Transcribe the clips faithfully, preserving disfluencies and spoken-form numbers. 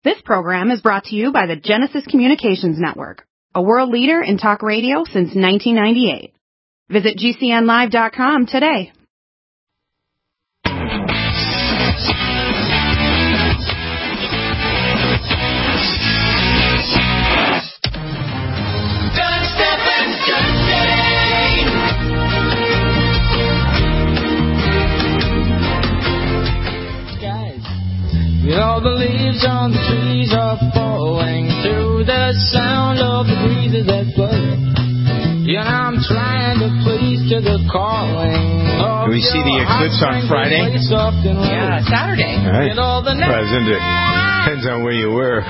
This program is brought to you by the Genesis Communications Network, a world leader in talk radio since nineteen ninety-eight. Visit G C N live dot com today. You know, the leaves on the trees are falling to the sound of the breezes that blow. You know, I'm trying to please to the calling of Do we see the eclipse on Friday? Yeah, Saturday. All right. You know, the Present it. Depends on where you were.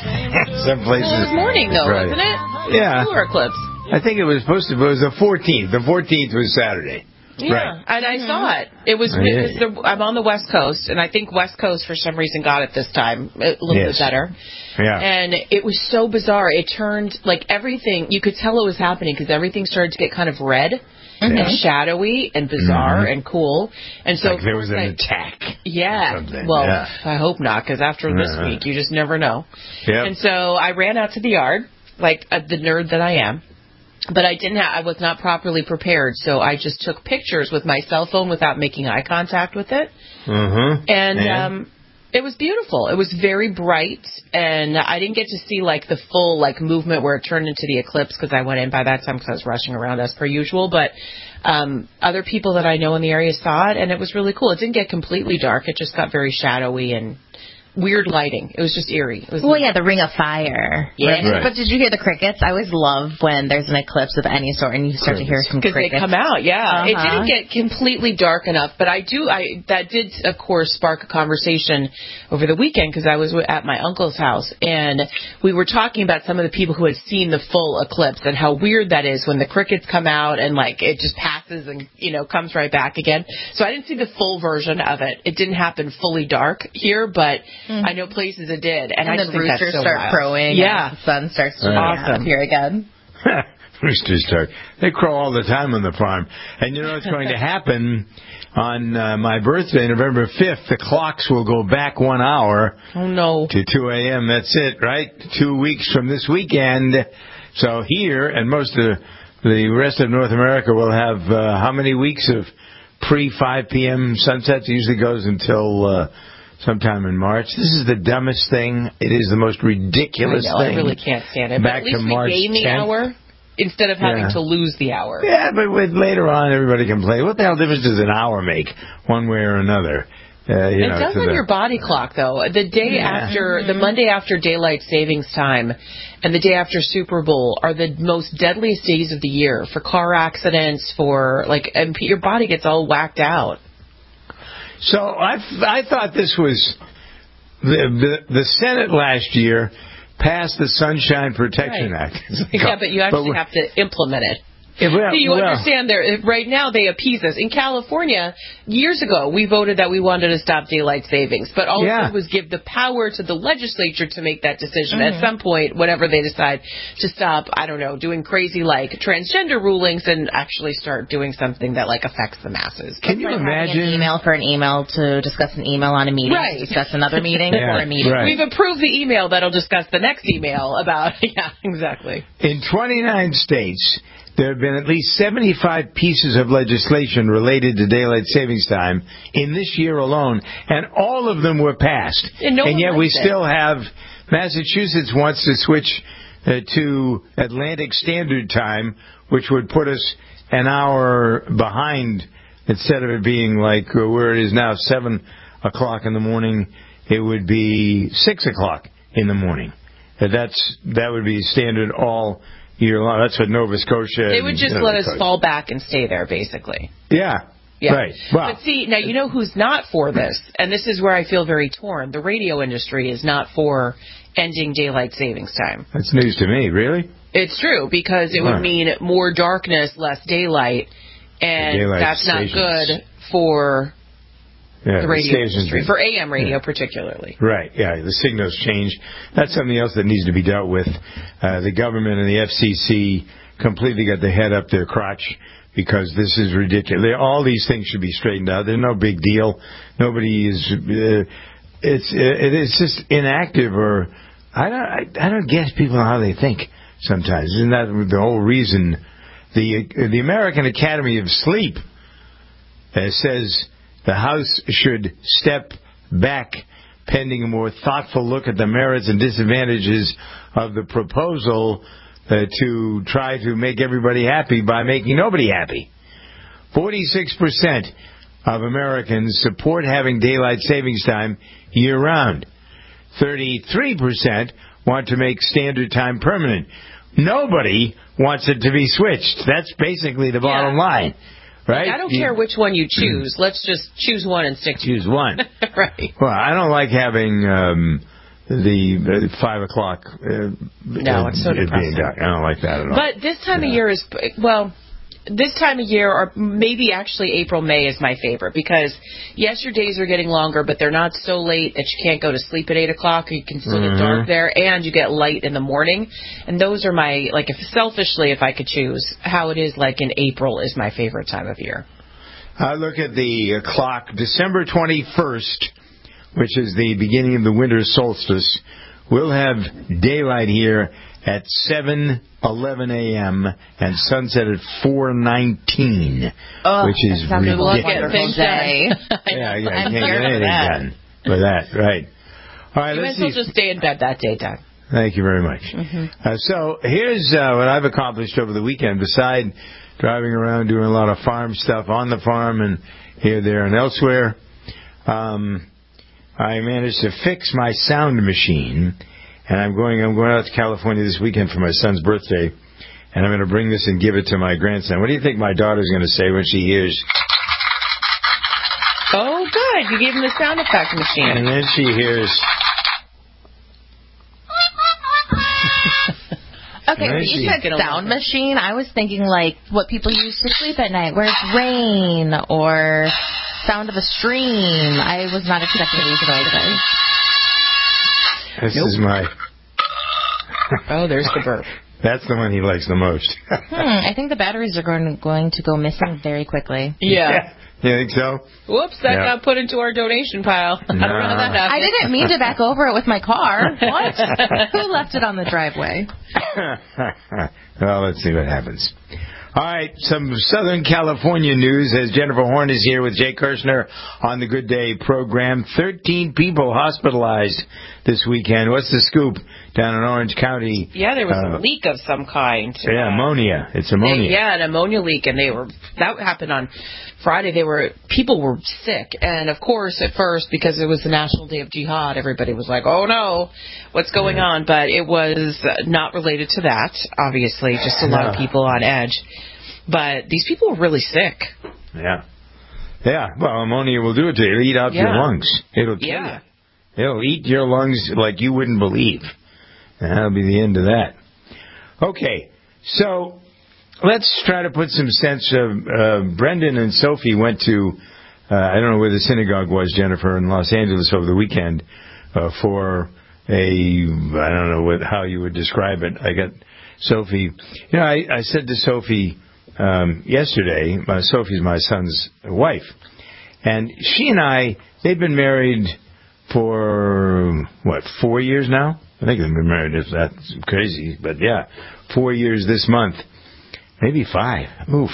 Some places. Well, it was morning, though, right. wasn't it? Yeah. Solar eclipse. I think it was supposed to be, it was the fourteenth. The fourteenth was Saturday. Yeah, right. and I saw it. It was, Oh, yeah. because the, I'm on the West Coast, and I think West Coast for some reason got it this time a little Yes. bit better. Yeah. And it was so bizarre. It turned, like, everything, you could tell it was happening because everything started to get kind of red Mm-hmm. and shadowy and bizarre Mhm. and cool. And so like there was an like, attack. Yeah. Something. Well, Yeah. I hope not, because after this Uh-huh. week, you just never know. Yep. And so I ran out to the yard, like uh, the nerd that I am. But I didn't have, I was not properly prepared, so I just took pictures with my cell phone without making eye contact with it. Mm-hmm. And Yeah. um, it was beautiful. It was very bright, and I didn't get to see, like, the full, like, movement where it turned into the eclipse because I went in by that time because I was rushing around as per usual. But um, other people that I know in the area saw it, and it was really cool. It didn't get completely dark. It just got very shadowy and weird lighting. It was just eerie. It was well, yeah, the Ring of Fire. Yeah. Right. But did you hear the crickets? I always love when there's an eclipse of any sort and you start to hear some because they crickets. come out, yeah. Uh-huh. It didn't get completely dark enough, but I do. I that did, of course, spark a conversation over the weekend because I was at my uncle's house and we were talking about some of the people who had seen the full eclipse and how weird that is when the crickets come out and like it just passes and you know comes right back again. So I didn't see the full version of it. It didn't happen fully dark here, but mm-hmm. I know places it did, and, and I the just think roosters that's so start wild. crowing. Yeah, and the sun starts to awesome appear again. Roosters start. They crow all the time on the farm. And you know what's going to happen on uh, my birthday, November fifth, the clocks will go back one hour oh, no. to two a.m. That's it, right? Two weeks from this weekend. So here and most of the rest of North America will have uh, how many weeks of pre-five p.m. sunsets? It usually goes until uh, sometime in March. This is the dumbest thing. It is the most ridiculous I know, thing. I really can't stand it. Back but at least to we March gain the tenth. hour instead of having Yeah. to lose the hour. Yeah, but with later on, everybody can play. What the hell difference does an hour make, one way or another? Uh, you it know, does to on the, your body clock, though. The day Yeah. after, the Monday after daylight savings time and the day after Super Bowl are the most deadliest days of the year for car accidents, for, like, and your body gets all whacked out. So I, I thought this was the, the the Senate last year passed the Sunshine Protection Right. Act. Yeah, but you actually but have to implement it. Yeah, well, See, you well, understand there, right now they appease us. In California, years ago, we voted that we wanted to stop daylight savings, but all Yeah. it did was give the power to the legislature to make that decision. Mm-hmm. At some point, whenever they decide to stop, I don't know, doing crazy, like, transgender rulings and actually start doing something that, like, affects the masses. Can you Like imagine? having an email for an email to discuss an email on a meeting, Right. to discuss another meeting Yeah, for a meeting. right. We've approved the email that'll discuss the next email about, yeah, exactly. In twenty-nine states, there have been at least seventy-five pieces of legislation related to daylight savings time in this year alone, and all of them were passed. And no one yet we likes it. still have Massachusetts wants to switch uh, to Atlantic Standard Time, which would put us an hour behind. Instead of it being like uh, where it is now, seven o'clock in the morning, it would be six o'clock in the morning. Uh, that's that would be standard all year long. That's what Nova Scotia. They would just and, let uh, us fall back and stay there, basically. Yeah. Yeah. Right. Well, But see, now you know who's not for this, and this is where I feel very torn. The radio industry is not for ending daylight savings time. that's news to me. Really? It's true, because it would Huh. mean more darkness, less daylight, and Daylight that's not stations. good for Yeah. the radio stations industry, that- for A M radio yeah. particularly. Right, yeah, the signals change. That's something else that needs to be dealt with. Uh, the government and the F C C completely got their head up their crotch because this is ridiculous. They, all these things should be straightened out. They're no big deal. Nobody is... Uh, it's it is just inactive, or I don't I, I don't get people how they think sometimes. Isn't that the whole reason? The the American Academy of Sleep uh, says the House should step back pending a more thoughtful look at the merits and disadvantages of the proposal uh, to try to make everybody happy by making nobody happy. forty-six percent of Americans support having daylight savings time year-round. thirty-three percent want to make standard time permanent. Nobody wants it to be switched. That's basically the bottom Yeah. line, right? I don't You- care which one you choose. Let's just choose one and stick to Choose one. it. Right. Well, I don't like having um, the uh, five o'clock. Uh, No, it's so uh, being depressing. dark. I don't like that at all. But this time Yeah. of year is, well, this time of year, or maybe actually April, May is my favorite because, yes, your days are getting longer, but they're not so late that you can't go to sleep at eight o'clock, or you can still Mhm. get dark there, and you get light in the morning. And those are my, like, if selfishly, if I could choose, how it is like in April is my favorite time of year. I look at the uh, clock, December twenty-first, which is the beginning of the winter solstice. We'll have daylight here at seven eleven a.m. and sunset at four nineteen, Oh, which is that sounds like a ridiculous. Get wonderful things day. done. Yeah, yeah, I'm you can't here get for anything that. done with that, right. All right, You might let's as well see. just stay in bed that day, Doug. Thank you very much. Mm-hmm. Uh, so here's uh, what I've accomplished over the weekend. Besides driving around doing a lot of farm stuff on the farm and here, there, and elsewhere, um, I managed to fix my sound machine, and I'm going. I'm going out to California this weekend for my son's birthday, and I'm going to bring this and give it to my grandson. What do you think my daughter's going to say when she hears? Oh, good. You gave him the sound effect machine. And then she hears. Okay, Right? when you said Gonna sound love it. machine, I was thinking like what people use to sleep at night, where it's rain or sound of a stream. I was not expecting these at all today. This Nope. is my. Oh, there's the burp. That's the one he likes the most. Hmm, I think the batteries are going going to go missing very quickly. Yeah. You think so? Whoops, that Yeah. got put into our donation pile. I don't know how that happened. I didn't mean to back over it with my car. What? Who left it on the driveway? Well, let's see what happens. All right, some Southern California news as Jennifer Horn is here with Jay Kirshner on the Good Day program. Thirteen people hospitalized this weekend. What's the scoop down in Orange County? Yeah, there was Uh, a leak of some kind. Yeah, Uh, ammonia. It's they- ammonia. yeah, an ammonia leak, and they were that happened on Friday. They were people were sick, and of course, at first, because it was the National Day of Jihad, everybody was like, "Oh no, what's going on?" But it was uh, not related to that. Obviously, just a lot of No. people on edge. But these people were really sick. Yeah. Yeah, well, ammonia will do it to you. It'll eat out your Yeah. lungs. It'll kill Yeah. you. It'll eat your lungs like you wouldn't believe. And that'll be the end of that. Okay, so let's try to put some sense of... Uh, Brendan and Sophie went to... Uh, I don't know where the synagogue was, Jennifer, in Los Angeles over the weekend uh, for a... I don't know what, how you would describe it. I got Sophie... You know, I, I said to Sophie... Um, yesterday, uh, Sophie's my son's wife, and she and I, they've been married for, what, four years now? I think they've been married, if that's crazy, but yeah, four years this month. Maybe five. Oof.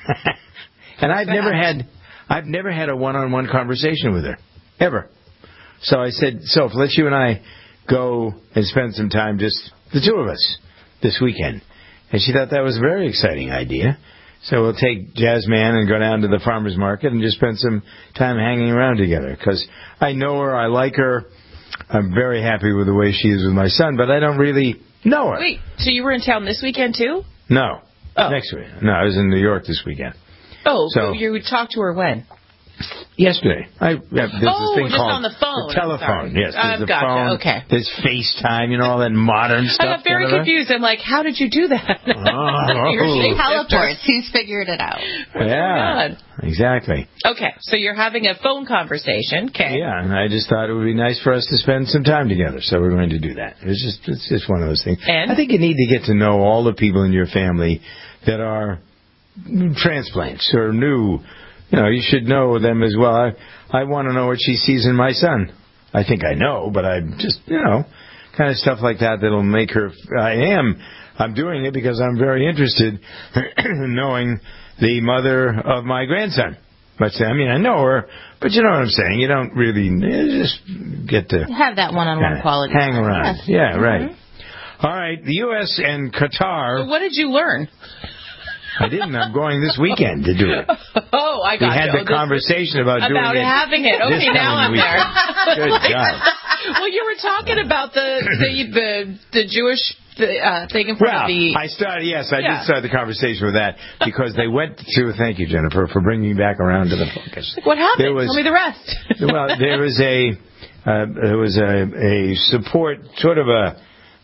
And I've never had, I've never had a one-on-one conversation with her. Ever. So I said, Soph, let's you and I go and spend some time, just the two of us, this weekend. And she thought that was a very exciting idea. So we'll take Jazzman and go down to the farmer's market and just spend some time hanging around together. Because I know her, I like her. I'm very happy with the way she is with my son, but I don't really know her. Wait, so you were in town this weekend too? No. Oh. Next week. No, I was in New York this weekend. Oh, So- so you talked to her when? Yesterday. I, yeah, there's Oh, this thing just called on the phone. The telephone. I'm sorry. Yes, there's I've the gotcha. phone. Okay. There's FaceTime, you know, all that modern I stuff. got very Jennifer. confused. I'm like, how did you do that? Oh. Your shapeshifter. Teleports. Who's figured it out? Yeah, exactly. Okay, so you're having a phone conversation. Okay. Yeah, and I just thought it would be nice for us to spend some time together, so we're going to do that. It's just, it's just one of those things. And? I think you need to get to know all the people in your family that are transplants or new. You know, you should know them as well. I, I want to know what she sees in my son. I think I know, but I'm just, you know, kind of stuff like that that'll make her, I am, I'm doing it because I'm very interested in knowing the mother of my grandson. But, I mean, I know her, but you know what I'm saying. You don't really you just get to have that one-on-one uh, quality. Hang around. Yes. Yeah, Mm-hmm. right. All right, the U S and Qatar. Well, what did you learn? I didn't. I'm going this weekend to do it. Oh, I got We had you. the Oh, this- conversation about, about doing it. having it. Okay, this now I'm coming there. weekend. Good God. Well, you were talking about the the the, the Jewish the, uh, thing in front Well, of the. I started. Yes, I Yeah. did start the conversation with that because they went to. Thank you, Jennifer, for bringing me back around to the focus. What happened? There was, Tell me the rest. Well, there was a uh, there was a, a support, sort of a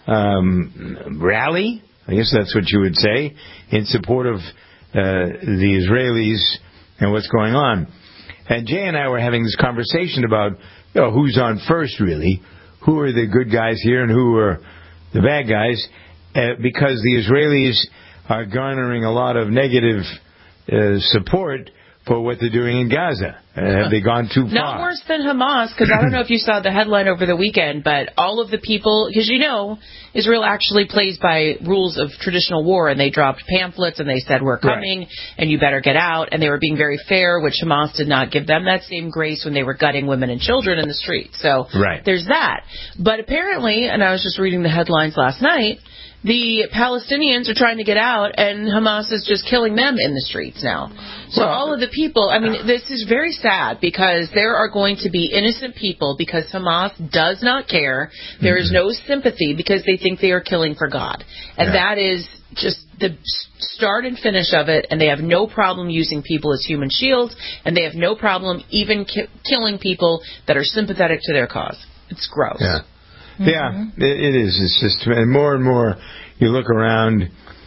um, rally. I guess that's what you would say, in support of uh, the Israelis and what's going on. And Jay and I were having this conversation about, you know, who's on first, really. Who are the good guys here and who are the bad guys? Uh, because the Israelis are garnering a lot of negative uh, support for what they're doing in Gaza. Uh, have they gone too far? Not worse than Hamas, because I don't know if you saw the headline over the weekend, but all of the people, because you know, Israel actually plays by rules of traditional war, and they dropped pamphlets and they said, we're coming, right, and you better get out, and they were being very fair, which Hamas did not give them that same grace when they were gutting women and children in the street. So right, there's that. But apparently, and I was just reading the headlines last night, the Palestinians are trying to get out, and Hamas is just killing them in the streets now. So well, all of the people, I mean, this is very sad because there are going to be innocent people because Hamas does not care. There mm-hmm. is no sympathy because they think they are killing for God. And yeah. that is just the start and finish of it, and they have no problem using people as human shields, and they have no problem even ki- killing people that are sympathetic to their cause. It's gross. Yeah. Mm-hmm. Yeah, it, it is. It's just, and more and more you look around,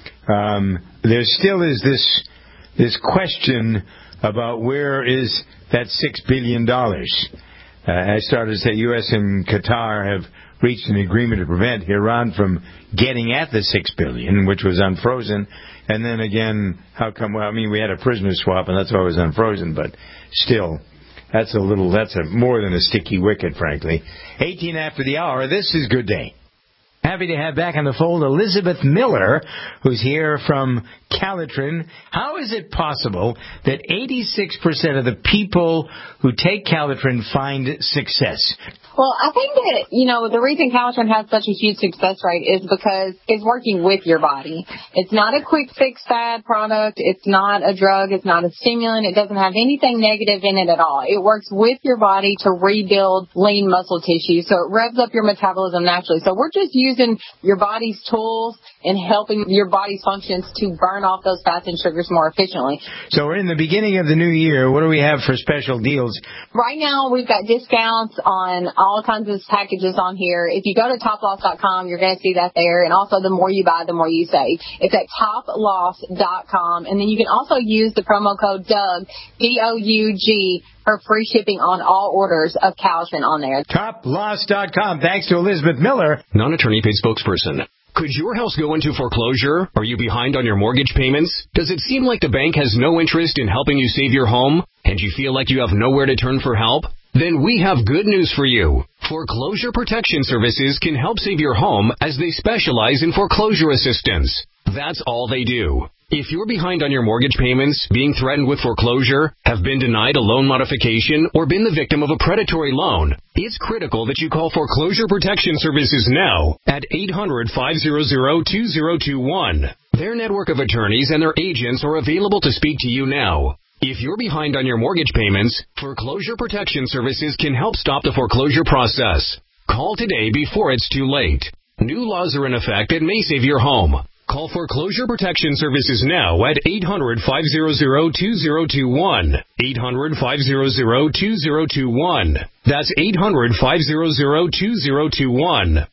um, there still is this this question about where is that six billion dollars. Uh, I started to say U S and Qatar have reached an agreement to prevent Iran from getting at the six billion dollars, which was unfrozen. And then again, how come? Well, I mean, we had a prisoner swap, and that's why it was unfrozen. But still, that's a little. That's a more than a sticky wicket, frankly. eighteen after the hour. This is Good Day. Happy to have back on the fold Elizabeth Miller, who's here from Calitrin. How is it possible that eighty-six percent of the people who take Calitrin find success? Well, I think that, you know, the reason Calitrin has such a huge success rate is because it's working with your body. It's not a quick fix fad product. It's not a drug. It's not a stimulant. It doesn't have anything negative in it at all. It works with your body to rebuild lean muscle tissue. So it revs up your metabolism naturally. So we're just using your body's tools and helping your body's functions to burn off those fats and sugars more efficiently. So we're in the beginning of the new year. What do we have for special deals? Right now, we've got discounts on all kinds of packages on here. If you go to top loss dot com, you're going to see that there. And also, the more you buy, the more you save. It's at top loss dot com. And then you can also use the promo code Doug, D O U G, for free shipping on all orders of Calitrin on there. top loss dot com. Thanks to Elizabeth Miller, non-attorney paid spokesperson. Could your house go into foreclosure? Are you behind on your mortgage payments? Does it seem like the bank has no interest in helping you save your home? And you feel like you have nowhere to turn for help? Then we have good news for you. Foreclosure Protection Services can help save your home as they specialize in foreclosure assistance. That's all they do. If you're behind on your mortgage payments, being threatened with foreclosure, have been denied a loan modification, or been the victim of a predatory loan, it's critical that you call Foreclosure Protection Services now at eight hundred, five hundred, two zero two one. Their network of attorneys and their agents are available to speak to you now. If you're behind on your mortgage payments, Foreclosure Protection Services can help stop the foreclosure process. Call today before it's too late. New laws are in effect that may save your home. Call Foreclosure Protection Services now at eight hundred, five hundred, two zero two one. eight hundred, five hundred, two zero two one. That's eight hundred, five hundred, two zero two one.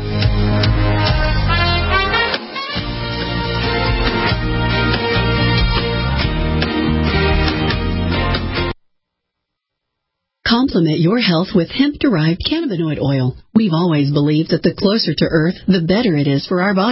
Complement your health with hemp-derived cannabinoid oil. We've always believed that the closer to Earth, the better it is for our bodies.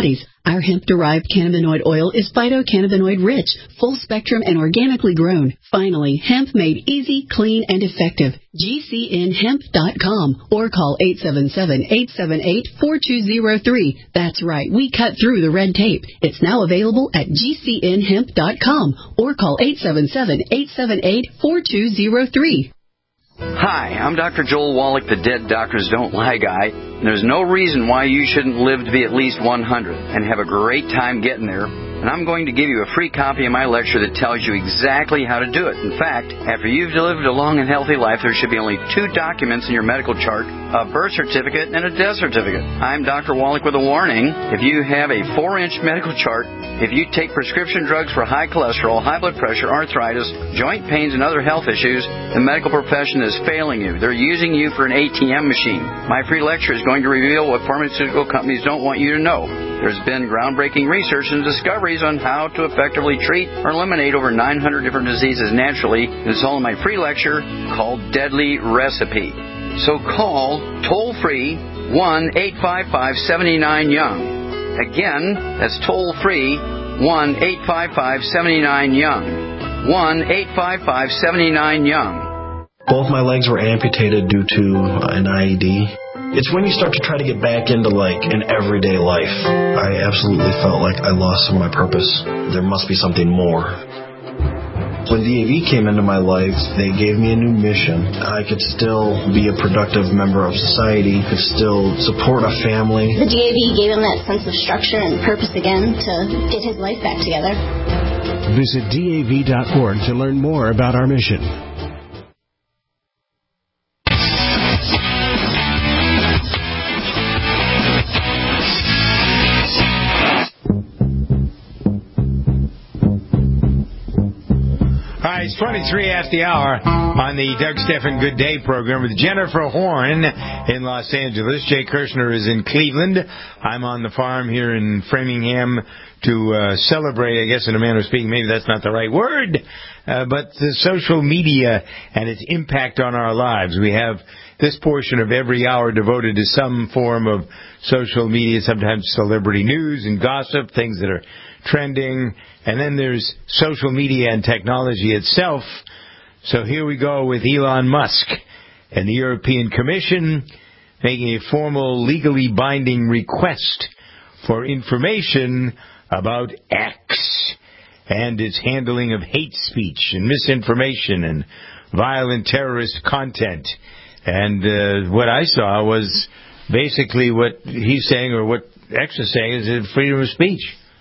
Our hemp-derived cannabinoid oil is phytocannabinoid-rich, full-spectrum, and organically grown. Finally, hemp made easy, clean, and effective. G C N hemp dot com or call eight seven seven, eight seven eight, four two zero three. That's right, we cut through the red tape. It's now available at G C N hemp dot com or call eight seven seven, eight seven eight, four two zero three. Hi, I'm Doctor Joel Wallach, the Dead Doctors Don't Lie guy. And there's no reason why you shouldn't live to be at least one hundred and have a great time getting there. And I'm going to give you a free copy of my lecture that tells you exactly how to do it. In fact, after you've lived a long and healthy life, there should be only two documents in your medical chart, a birth certificate and a death certificate. I'm Doctor Wallach with a warning. If you have a four-inch medical chart, if you take prescription drugs for high cholesterol, high blood pressure, arthritis, joint pains, and other health issues, the medical profession is failing you. They're using you for an A T M machine. My free lecture is going to reveal what pharmaceutical companies don't want you to know. There's been groundbreaking research and discoveries on how to effectively treat or eliminate over nine hundred different diseases naturally. It's all in my free lecture called Deadly Recipe. So call toll-free one eight five five, seven nine, young. Again, that's toll-free one eight five five, seven nine, young. one eight five five, seven nine, young. Both my legs were amputated due to an I E D. It's when you start to try to get back into, like, an everyday life. I absolutely felt like I lost some of my purpose. There must be something more. When D A V came into my life, they gave me a new mission. I could still be a productive member of society, could still support a family. The D A V gave him that sense of structure and purpose again to get his life back together. Visit D A V dot org to learn more about our mission. It's twenty-three after the hour on the Doug Stephan Good Day program with Jennifer Horn in Los Angeles. Jay Kirshner is in Cleveland. I'm on the farm here in Framingham to uh, celebrate, I guess in a manner of speaking, maybe that's not the right word, uh, but the social media and its impact on our lives. We have this portion of every hour devoted to some form of social media, sometimes celebrity news and gossip, things that are trending, and then there's social media and technology itself. So here we go with Elon Musk and the European Commission making a formal, legally binding request for information about X and its handling of hate speech and misinformation and violent terrorist content. And uh, what I saw was basically what he's saying, or what X is saying, is freedom of speech.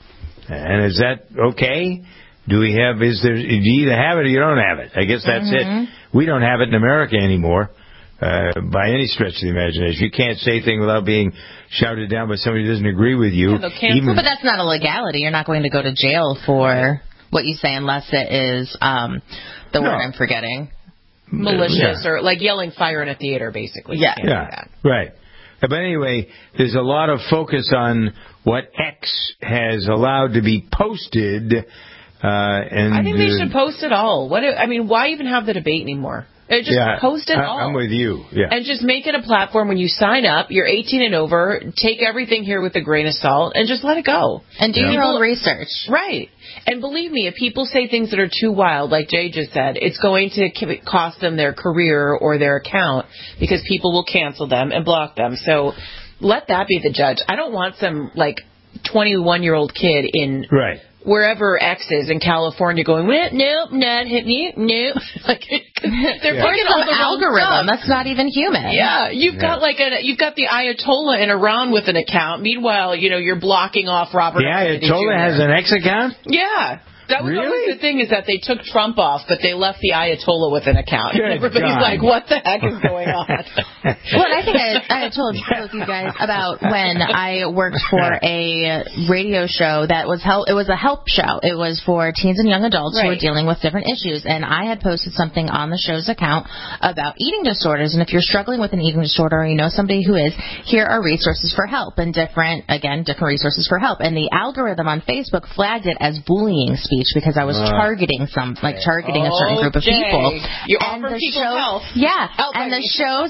And is that okay? Do we have, is there, do you either have it or you don't have it? I guess that's mm-hmm. it. We don't have it in America anymore, uh, by any stretch of the imagination. You can't say things without being shouted down by somebody who doesn't agree with you. Yeah, even, but that's not a legality. You're not going to go to jail for what you say unless it is, um, the no. word I'm forgetting. Malicious yeah. or like yelling fire in a theater, basically. Yeah. Yeah, right. But anyway, there's a lot of focus on what X has allowed to be posted. Uh, and I think they should post it all. What? I mean, why even have the debate anymore? Just yeah, post it I, all. I'm with you. Yeah. And just make it a platform when you sign up, you're eighteen and over, take everything here with a grain of salt, and just let it go. And do yeah. your own research. Right. And believe me, if people say things that are too wild, like Jay just said, it's going to cost them their career or their account because people will cancel them and block them. So let that be the judge. I don't want some, like, twenty-one-year-old kid in... Right. wherever X is in California going, well, nope, not hit me, nope. Like, they're yeah. picking all the algorithm. That's not even human. Yeah, you've yeah. got like a, you've got the Ayatollah in Iran with an account. Meanwhile, you know, you're blocking off Robert. The Ayatollah has an X account? Yeah. That was really? always the thing, is that they took Trump off, but they left the Ayatollah with an account. Good and everybody's God. like, what the heck is going on? Well, I think I, I told, told you guys about when I worked for a radio show that was help. It was a help show. It was for teens and young adults right. who were dealing with different issues. And I had posted something on the show's account about eating disorders. And if you're struggling with an eating disorder or you know somebody who is, here are resources for help. And different, again, different resources for help. And the algorithm on Facebook flagged it as bullying speech. Because I was uh, targeting some, like targeting oh, a certain group of Jay. people. You and offer the people show, health. Yeah, Help and the me. show's account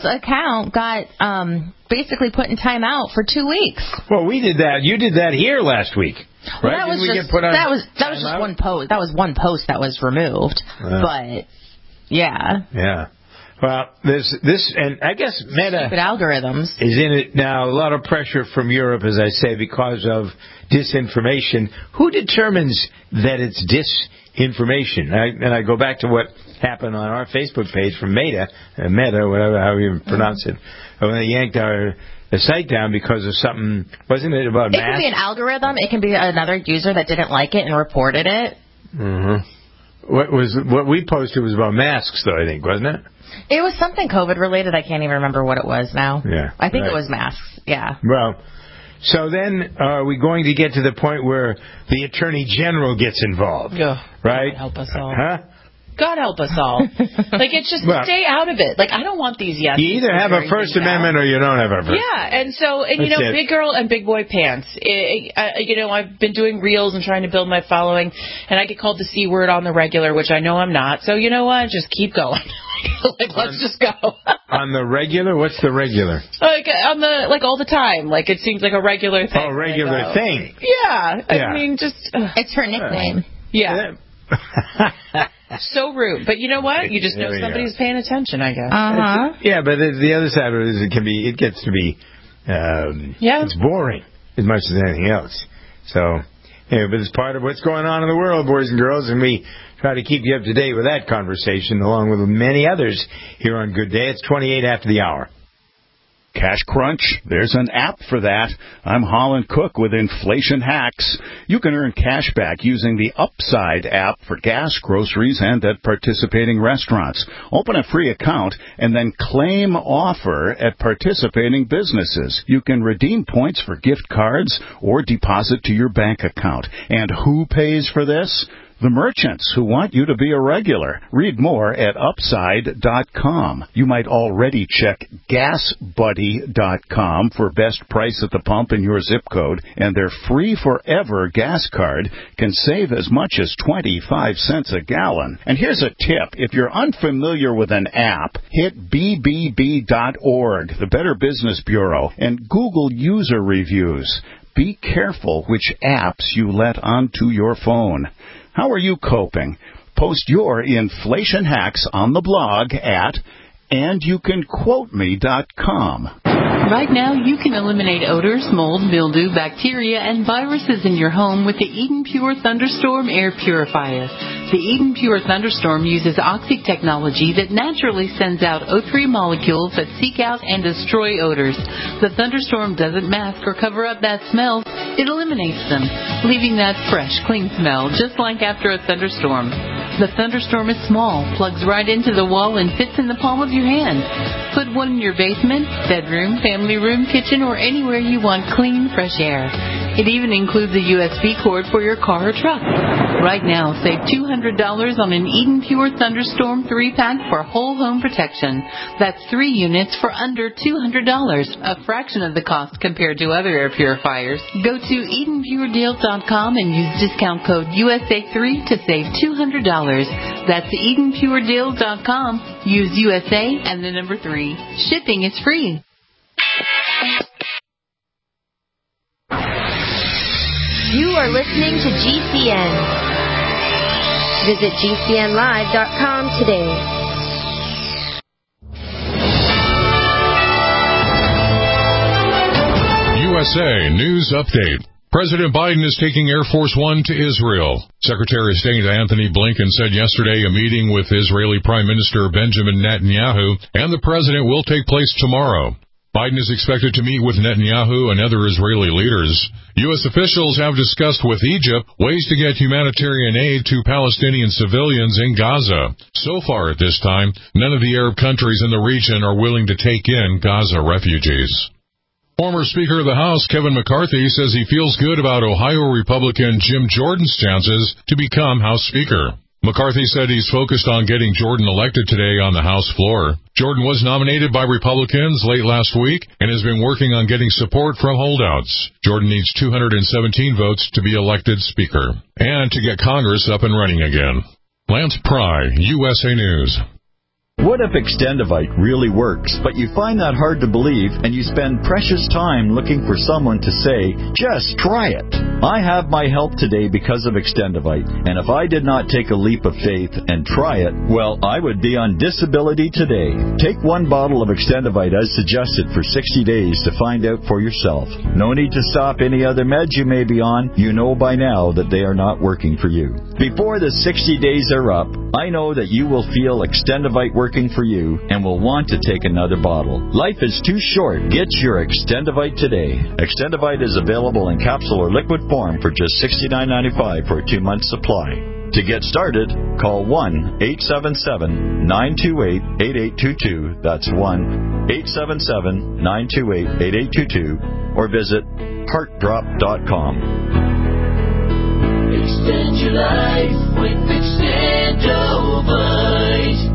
account got um, basically put in timeout for two weeks. Well, we did that. You did that here last week, right? Well, that was Didn't we just get put on that was that was just timeout? one post. That was one post that was removed. Uh, but yeah, yeah. Well, this this and I guess Meta stupid algorithms is in it now. A lot of pressure from Europe, as I say, because of disinformation. Who determines that it's disinformation? I, and I go back to what happened on our Facebook page from Meta, uh, Meta, whatever how you pronounce it, when they yanked our the site down because of something. Wasn't it about it masks? can be an algorithm. It can be another user that didn't like it and reported it. Mm-hmm. What was what we posted was about masks, though. I think, wasn't it? It was something COVID related. I can't even remember what it was now. Yeah, I think right. it was masks. Yeah. Well, so then uh, are we going to get to the point where the Attorney General gets involved? Yeah. Right? God help us all. Huh? God help us all. Like, it's just well, stay out of it. Like, I don't want these yeses. You either have a First Amendment out. or you don't have a First. Yeah, and so, and you That's know, it. big girl and big boy pants. It, I, you know, I've been doing reels and trying to build my following, and I get called the C word on the regular, which I know I'm not. So, you know what? Just keep going. Like, let's just go. On the regular? What's the regular? Like, on the, like, all the time. Like, it seems like a regular thing. Oh, regular thing. Yeah. I Yeah. mean, just. Uh, it's her nickname. Yeah. So rude. But you know what? You just know somebody's paying attention, I guess. Uh-huh. Yeah, but the, the other side of it is it can be, it gets to be, um, yeah. it's boring as much as anything else. So, yeah, but it's part of what's going on in the world, boys and girls, and we try to keep you up to date with that conversation along with many others here on Good Day. It's twenty-eight after the hour. Cash Crunch, there's an app for that. I'm Holland Cook with Inflation Hacks. You can earn cash back using the Upside app for gas, groceries, and at participating restaurants. Open a free account and then claim offer at participating businesses. You can redeem points for gift cards or deposit to your bank account. And who pays for this? The merchants who want you to be a regular. Read more at upside dot com. You might already check gas buddy dot com for best price at the pump in your zip code, and their free forever gas card can save as much as twenty-five cents a gallon. And here's a tip. If you're unfamiliar with an app, hit B B B dot org, the Better Business Bureau, and Google user reviews. Be careful which apps you let onto your phone. How are you coping? Post your inflation hacks on the blog at and you can quote me dot com. Right now, you can eliminate odors, mold, mildew, bacteria, and viruses in your home with the Eden Pure Thunderstorm Air Purifier. The Eden Pure Thunderstorm uses oxic technology that naturally sends out O three molecules that seek out and destroy odors. The Thunderstorm doesn't mask or cover up bad smells. It eliminates them, leaving that fresh, clean smell, just like after a thunderstorm. The Thunderstorm is small, plugs right into the wall, and fits in the palm of your hand. Put one in your basement, bedroom, family room, kitchen, or anywhere you want clean, fresh air. It even includes a U S B cord for your car or truck. Right now, save two hundred dollars on an Eden Pure Thunderstorm three pack for whole home protection. That's three units for under two hundred dollars, a fraction of the cost compared to other air purifiers. Go to eden pure deals dot com and use discount code U S A three to save two hundred dollars. That's eden pure deals dot com. Use U S A and the number three. Shipping is free. You are listening to G C N. Visit G C N live dot com today. U S A News Update. President Biden is taking Air Force One to Israel. Secretary of State Anthony Blinken said yesterday a meeting with Israeli Prime Minister Benjamin Netanyahu and the president will take place tomorrow. Biden is expected to meet with Netanyahu and other Israeli leaders. U S officials have discussed with Egypt ways to get humanitarian aid to Palestinian civilians in Gaza. So far at this time, none of the Arab countries in the region are willing to take in Gaza refugees. Former Speaker of the House Kevin McCarthy says he feels good about Ohio Republican Jim Jordan's chances to become House Speaker. McCarthy said he's focused on getting Jordan elected today on the House floor. Jordan was nominated by Republicans late last week and has been working on getting support from holdouts. Jordan needs two hundred seventeen votes to be elected Speaker and to get Congress up and running again. Lance Pry, U S A News. What if Extendivite really works, but you find that hard to believe and you spend precious time looking for someone to say, just try it? I have my help today because of Extendivite, and if I did not take a leap of faith and try it, well, I would be on disability today. Take one bottle of Extendivite as suggested for sixty days to find out for yourself. No need to stop any other meds you may be on. You know by now that they are not working for you. Before the sixty days are up, I know that you will feel Extendivite working for you and will want to take another bottle. Life is too short. Get your Extendivite today. Extendivite is available in capsule or liquid form for just sixty-nine ninety-five for a two-month supply. To get started, call one eight seven seven, nine two eight, eight eight two two. That's one eight seven seven, nine two eight, eight eight two two. Or visit heart drop dot com. Extend your life with Extendivite.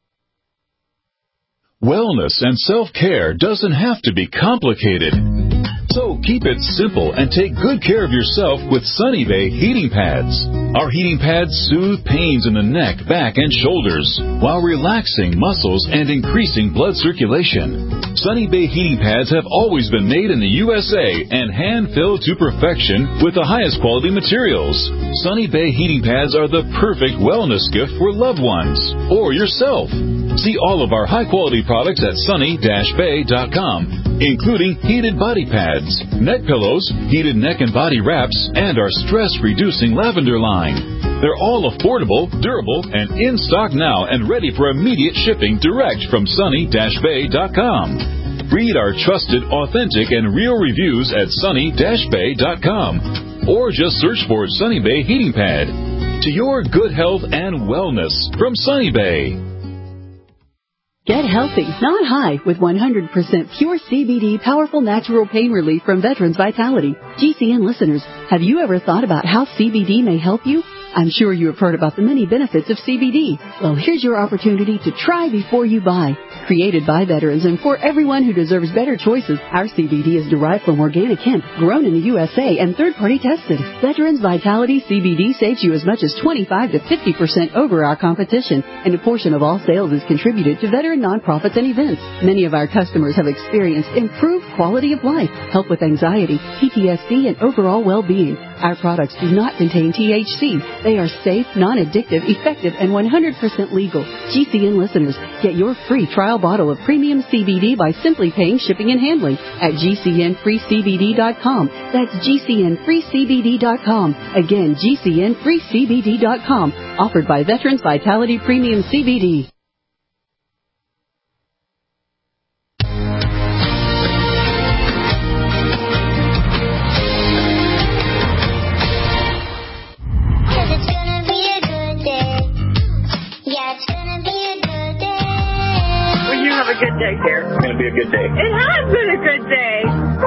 Wellness and self-care doesn't have to be complicated. So keep it simple and take good care of yourself with Sunny Bay heating pads. Our heating pads soothe pains in the neck, back, and shoulders while relaxing muscles and increasing blood circulation. Sunny Bay heating pads have always been made in the U S A and hand-filled to perfection with the highest quality materials. Sunny Bay heating pads are the perfect wellness gift for loved ones or yourself. See all of our high-quality products at sunny dash bay dot com, including heated body pads, neck pillows, heated neck and body wraps, and our stress-reducing lavender line. They're all affordable, durable, and in stock now and ready for immediate shipping direct from sunny dash bay dot com. Read our trusted, authentic, and real reviews at sunny dash bay dot com, or just search for Sunny Bay Heating Pad. To your good health and wellness from Sunny Bay. Get healthy, not high, with one hundred percent pure C B D powerful natural pain relief from Veterans Vitality. G C N listeners, have you ever thought about how C B D may help you? I'm sure you have heard about the many benefits of C B D. Well, here's your opportunity to try before you buy. Created by veterans and for everyone who deserves better choices, our C B D is derived from organic hemp, grown in the U S A and third-party tested. Veterans Vitality C B D saves you as much as twenty-five to fifty percent over our competition, and a portion of all sales is contributed to veteran nonprofits and events. Many of our customers have experienced improved quality of life, help with anxiety, P T S D, and overall well-being. Our products do not contain T H C. They are safe, non-addictive, effective, and one hundred percent legal. G C N listeners, get your free trial bottle of premium C B D by simply paying shipping and handling at G C N free C B D dot com. That's G C N free C B D dot com. Again, G C N free C B D dot com. Offered by Veterans Vitality Premium C B D. A good day here. It's going to be a good day. It has been a good day.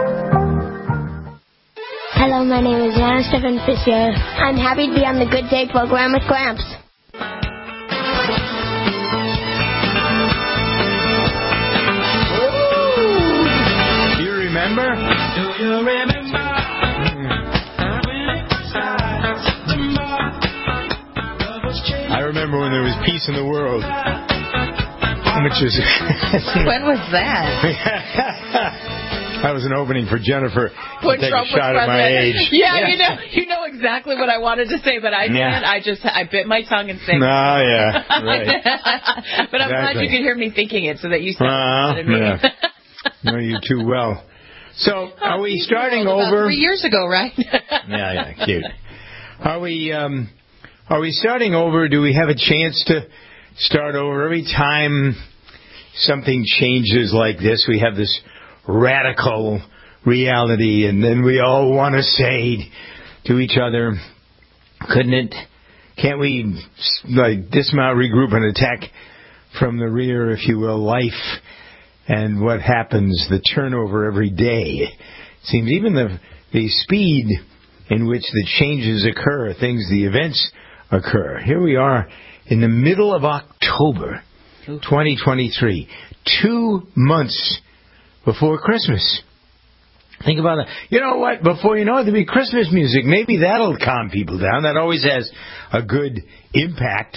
Hello, my name is Anna Stephen Fisher. I'm happy to be on the Good Day program with Gramps. Do you remember? Do you remember? I remember when there was peace in the world. Which is when was that? That was an opening for Jennifer when to take Trump a shot was at my president. age. Yeah, yeah, you know, you know exactly what I wanted to say, but I didn't. Yeah. I just I bit my tongue and said. No, yeah, right. But I'm exactly. glad you could hear me thinking it, so that you said uh, it. Me. Yeah. Know you too well. So, are we starting about over? Three years ago, right? yeah, yeah, cute. Are we? Um, are we starting over? Do we have a chance to start over every time something changes like this? We have this radical reality, and then we all want to say to each other, couldn't it, can't we like dismount, regroup, and attack from the rear, if you will, life and what happens, the turnover every day. It seems even the, the speed in which the changes occur, things, the events occur. Here we are in the middle of October twenty twenty-three, two months before Christmas. Think about that. You know what? Before you know it, there'll be Christmas music. Maybe that'll calm people down. That always has a good impact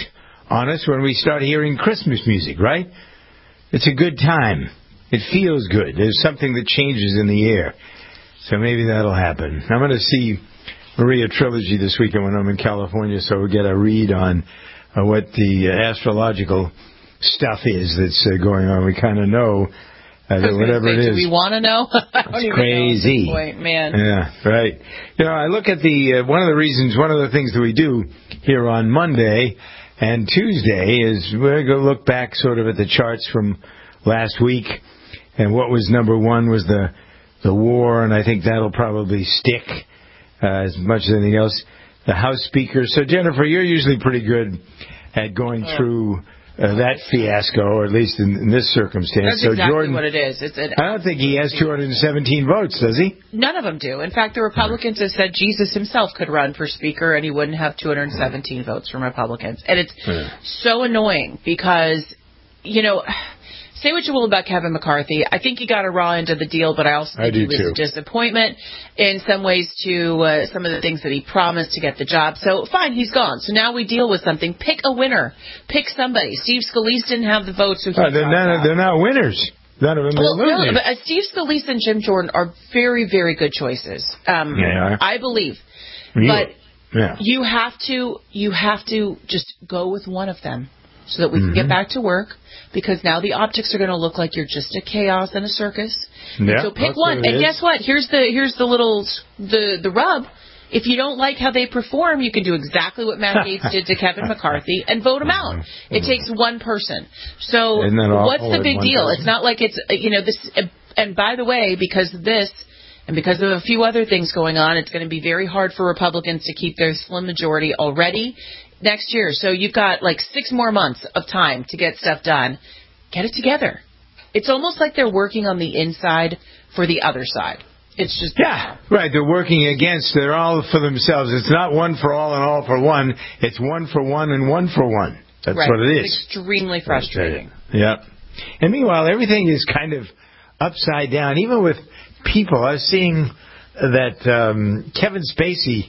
on us when we start hearing Christmas music, right? It's a good time. It feels good. There's something that changes in the air. So maybe that'll happen. I'm going to see Maria Trilogy this weekend when I'm in California, so we'll get a read on uh, what the uh, astrological stuff is that's uh, going on. We kind of know uh, that whatever say, it is. Do we want to know? I don't it's even crazy. know at this point, man. Yeah, right. You know, I look at the, uh, one of the reasons, one of the things that we do here on Monday and Tuesday is we're going to look back sort of at the charts from last week, and what was number one was the the war, and I think that'll probably stick uh, as much as anything else. The House Speaker. So, Jennifer, you're usually pretty good at going oh. through uh, that fiasco, or at least in, in this circumstance. That's so exactly Jordan, what it is. It's an I don't think he has two hundred seventeen votes, does he? None of them do. In fact, the Republicans have said Jesus himself could run for Speaker and he wouldn't have two hundred seventeen votes from Republicans. And it's Yeah. so annoying because, you know, say what you will about Kevin McCarthy. I think he got a raw end of the deal, but I also think I do he was too. a disappointment in some ways to uh, some of the things that he promised to get the job. So, fine, he's gone. So now we deal with something. Pick a winner. Pick somebody. Steve Scalise didn't have the votes. So he Oh, they're, dropped not, out. they're not winners. None of them Well, are losers. really, but uh, Steve Scalise and Jim Jordan are very, very good choices. Um, They are. I believe. You- But yeah. you have to you have to just go with one of them so that we can Mhm. get back to work, because now the optics are going to look like you're just a chaos and a circus. Yeah, so pick that's one. what it And is. guess what? Here's the here's the little s- the the rub. If you don't like how they perform, you can do exactly what Matt Gaetz did to Kevin McCarthy and vote him out. It takes one person. So Isn't that awful what's the with big one deal? person? It's not like it's, uh, you know, this. Uh, and by the way, because of this, and because of a few other things going on, it's going to be very hard for Republicans to keep their slim majority already next year. So you've got like six more months of time to get stuff done. Get it together. It's almost like they're working on the inside for the other side. It's just... Yeah, right. They're working against, they're all for themselves. It's not one for all and all for one. It's one for one and one for one. That's right. what it It's is. extremely frustrating. Yeah. And meanwhile, everything is kind of upside down. Even with people, I was seeing that um, Kevin Spacey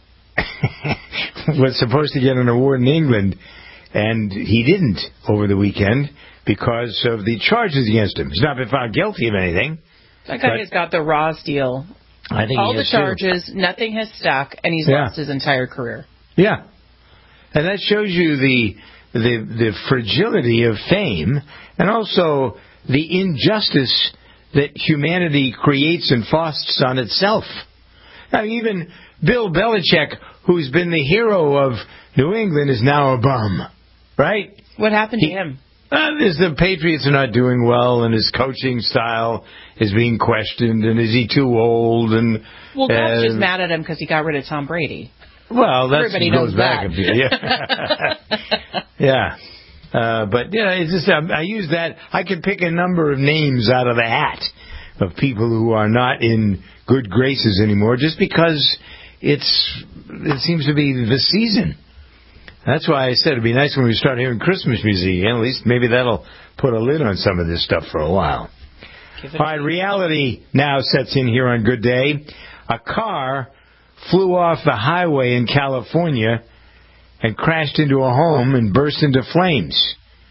was supposed to get an award in England, and he didn't over the weekend because of the charges against him. He's not been found guilty of anything. That guy but has got the Ross deal. I think all he the has too. charges, nothing has stuck, and he's Yeah. lost his entire career. Yeah. And that shows you the the the fragility of fame, and also the injustice that humanity creates and fosters on itself. Now, even Bill Belichick, who's been the hero of New England, is now a bum, right? What happened He- to him? Uh, is the Patriots are not doing well, and his coaching style is being questioned, and is he too old? And Well, God's uh, just mad at him because he got rid of Tom Brady. Well, that Everybody goes knows back that. a bit. Yeah. yeah. Uh, but, you know, it's just, um, I use that. I could pick a number of names out of the hat of people who are not in good graces anymore just because it's it seems to be the season. That's why I said it'd be nice when we start hearing Christmas music again. At least maybe that'll put a lid on some of this stuff for a while. All right, reality now sets in here on Good Day. A car flew off the highway in California and crashed into a home and burst into flames.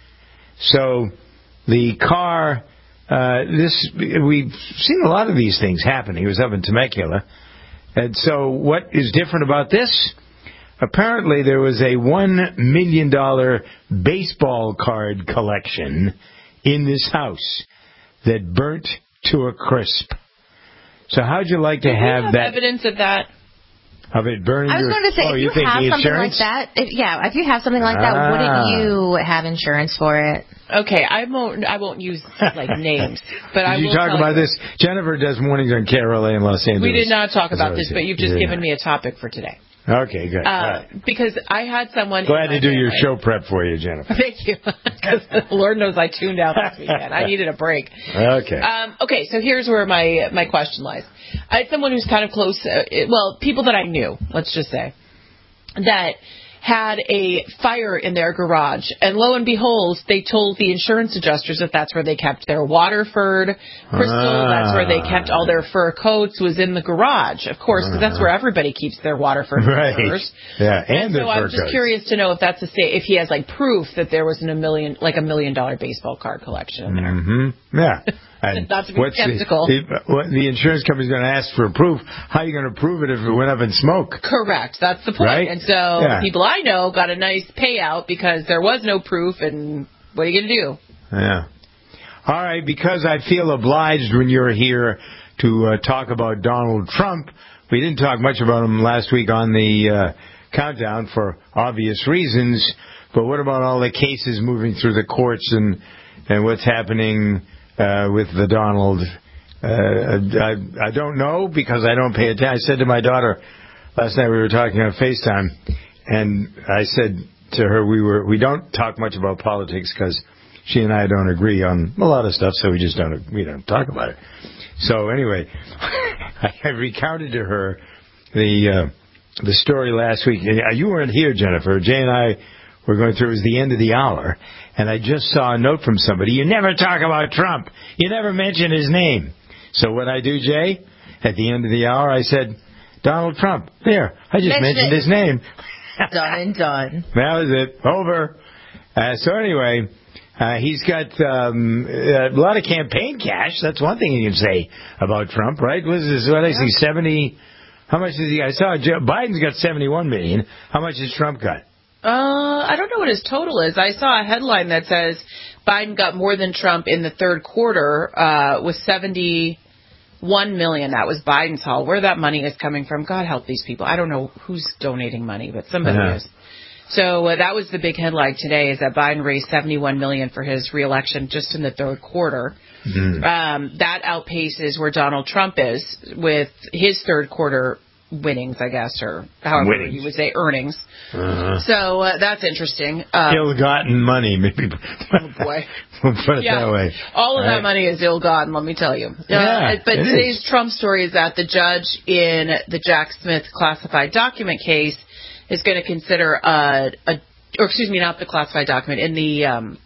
So the car, uh, this we've seen a lot of these things happen. He was up in Temecula. And so what is different about this? Apparently there was a one million dollars baseball card collection in this house that burnt to a crisp. So how'd you like to Do we have, have that evidence of that? of it burning? I was your, going to say, oh, if you, you, think have the something insurance? like that, if, yeah, if you have something like that, Ah. wouldn't you have insurance for it? Okay, I won't. I won't use like names, but Did I you will talk tell about you, this? Jennifer does mornings on K R L A in Los Angeles. We did not talk That's about what I this, said. but you've just Yeah. given me a topic for today. Okay, good. Uh, All right. Because I had someone. Glad in my to do your family- show prep for you, Jennifer. Thank you. Because Lord knows I tuned out this weekend. I needed a break. Okay. Um, okay, so here's where my my question lies. I had someone who's kind of close. Uh, it- well, people that I knew, let's just say, that had a fire in their garage. And lo and behold, they told the insurance adjusters that that's where they kept their Waterford crystal. Ah. That's where they kept all their fur coats, was in the garage, of course, because uh-huh. that's where everybody keeps their Waterford right. furs. Yeah, and, and their so fur I'm just coats. curious to know if that's a state, if he has like proof that there was an a million, like a million dollar baseball card collection in there. Mm-hmm. Yeah. And not to be skeptical. The, the, what the insurance company's going to ask for proof. How are you going to prove it if it went up in smoke? Correct. That's the point. Right? And so yeah. the people I know got a nice payout because there was no proof, and what are you going to do? Yeah. All right, because I feel obliged when you're here to uh, talk about Donald Trump. We didn't talk much about him last week on the uh, countdown for obvious reasons, but what about all the cases moving through the courts and, and what's happening Uh, with the Donald, uh, I, I don't know because I don't pay attention. I said to my daughter last night, we were talking on FaceTime, and I said to her, we were we don't talk much about politics because she and I don't agree on a lot of stuff, so we just don't we don't talk about it. So anyway, I recounted to her the uh, the story last week. You weren't here, Jennifer. Jay and I were going through. It was the end of the hour. And I just saw a note from somebody. You never talk about Trump. You never mention his name. So what I do, Jay, at the end of the hour, I said, Donald Trump. There. I just Mention mentioned it. his name. Done and done. That was it. Over. Uh, so anyway, uh, he's got um, a lot of campaign cash. That's one thing you can say about Trump, right? What is this? What I see, seventy. How much is he? I saw Joe, Biden's got seventy-one million. How much has Trump got? Uh, I don't know what his total is. I saw a headline that says Biden got more than Trump in the third quarter uh, with seventy-one million. That was Biden's haul. Where that money is coming from, God help these people. I don't know who's donating money, but somebody uh-huh. is. So uh, that was the big headline today, is that Biden raised seventy-one million dollars for his reelection just in the third quarter. Mm-hmm. Um, that outpaces where Donald Trump is with his third quarter winnings, I guess, or however winnings. you would say earnings. Uh-huh. So uh, that's interesting. Um, ill-gotten money, maybe. Oh, boy. We'll put it yeah. that way. All of right. that money is ill-gotten, let me tell you. Uh, yeah, but today's is. Trump story is that the judge in the Jack Smith classified document case is going to consider a, a, or excuse me, not the classified document, in the um,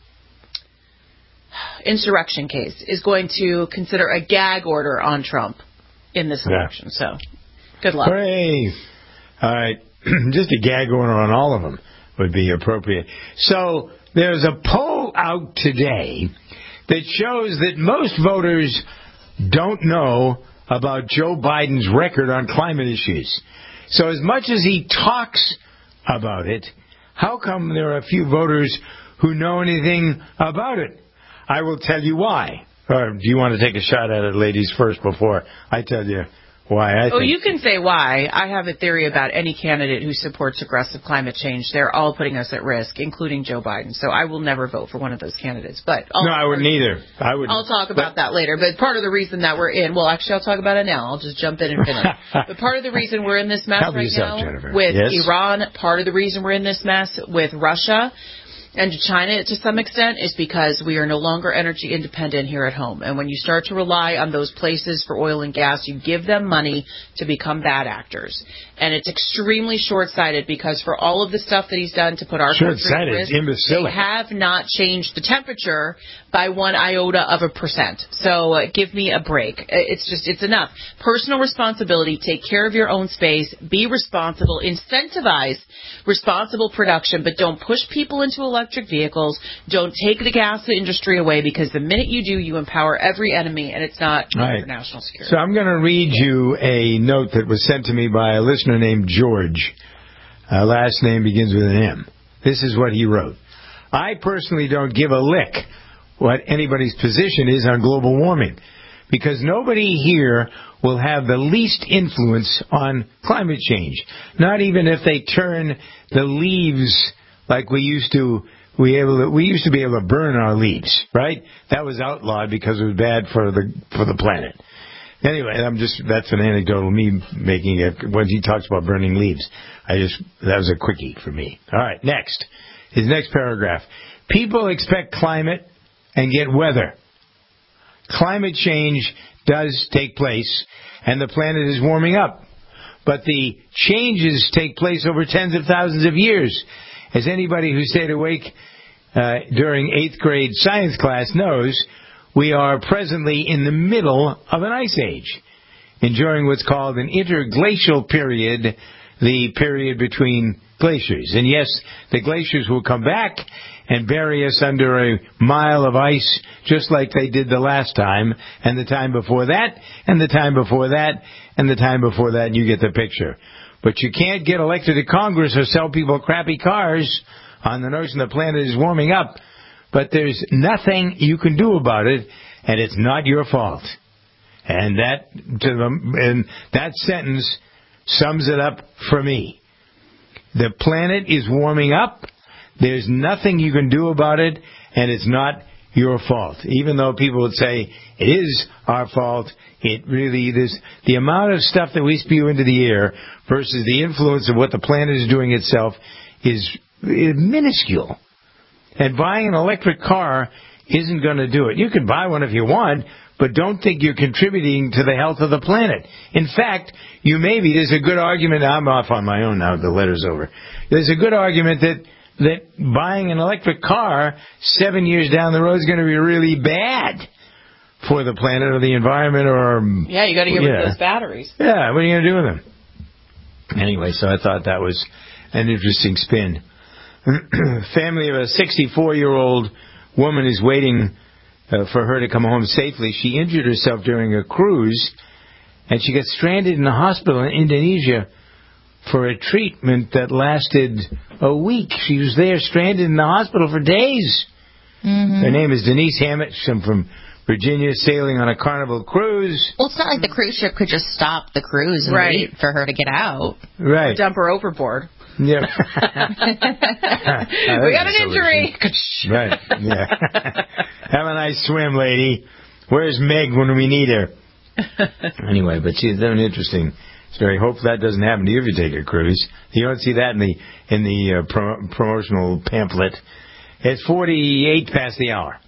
insurrection case, is going to consider a gag order on Trump in this election. Yeah. So, good luck. Hooray. All right. Just a gag order on all of them would be appropriate. So, there's a poll out today that shows that most voters don't know about Joe Biden's record on climate issues. So as much as he talks about it, how come there are a few voters who know anything about it? I will tell you why. Or do you want to take a shot at it, ladies, first before I tell you why I think? Oh, you can say why. I have a theory about any candidate who supports aggressive climate change. They're all putting us at risk, including Joe Biden. So I will never vote for one of those candidates. But I'll, No, I wouldn't either. I would. I'll talk about but, that later. But part of the reason that we're in, well, actually, I'll talk about it now. I'll just jump in and finish. But part of the reason we're in this mess Help right yourself, now Jennifer. with Yes? Iran, part of the reason we're in this mess with Russia and China to some extent is because we are no longer energy independent here at home. And when you start to rely on those places for oil and gas, you give them money to become bad actors. And it's extremely short-sighted because for all of the stuff that he's done to put our country at risk, they have not changed the temperature by one iota of a percent. So uh, give me a break. It's just, it's enough. Personal responsibility, take care of your own space, be responsible, incentivize responsible production, but don't push people into electric vehicles. Don't take the gas industry away, because the minute you do, you empower every enemy, and it's not good right. for national security. So I'm going to read you a note that was sent to me by a listener named George. Uh, last name begins with an M. This is what he wrote. I personally don't give a lick what anybody's position is on global warming, because nobody here will have the least influence on climate change. Not even if they turn the leaves like we used to. We able to, we used to be able to burn our leaves, right? That was outlawed because it was bad for the for the planet. Anyway, I'm just that's an anecdotal me making it when he talks about burning leaves. I just that was a quickie for me. All right, next. His next paragraph. People expect climate and get weather. Climate change does take place, and the planet is warming up. But the changes take place over tens of thousands of years. As anybody who stayed awake uh, during eighth grade science class knows, we are presently in the middle of an ice age, enduring what's called an interglacial period, the period between glaciers. And yes, the glaciers will come back and bury us under a mile of ice, just like they did the last time, and the time before that, and the time before that, and the time before that, and you get the picture. But you can't get elected to Congress or sell people crappy cars on the notion the planet is warming up. But there's nothing you can do about it, and it's not your fault. And that to the, and that sentence sums it up for me. The planet is warming up. There's nothing you can do about it, and it's not your fault. Even though people would say it is our fault, it really is. The amount of stuff that we spew into the air versus the influence of what the planet is doing itself is, is minuscule. And buying an electric car isn't going to do it. You can buy one if you want, but don't think you're contributing to the health of the planet. In fact, you may be. There's a good argument. I'm off on my own now. The letter's over. There's a good argument that that buying an electric car seven years down the road is going to be really bad for the planet or the environment or... Yeah, you got to get yeah. rid of those batteries. Yeah, what are you going to do with them? Anyway, so I thought that was an interesting spin. Family of a sixty-four-year-old woman is waiting uh, for her to come home safely. She injured herself during a cruise, and she got stranded in a hospital in Indonesia for a treatment that lasted a week. She was there stranded in the hospital for days. Mm-hmm. Her name is Denise Hammett. She's from Virginia, sailing on a Carnival cruise. Well, it's not like the cruise ship could just stop the cruise and right. wait for her to get out. Right. Or dump her overboard. Yeah. We got an injury. Right. Yeah. Have a nice swim, lady. Where's Meg when we need her? Anyway, but she's an interesting story. Hope that doesn't happen to you if you take a cruise. You don't see that in the in the uh, pro- promotional pamphlet. It's forty-eight past the hour.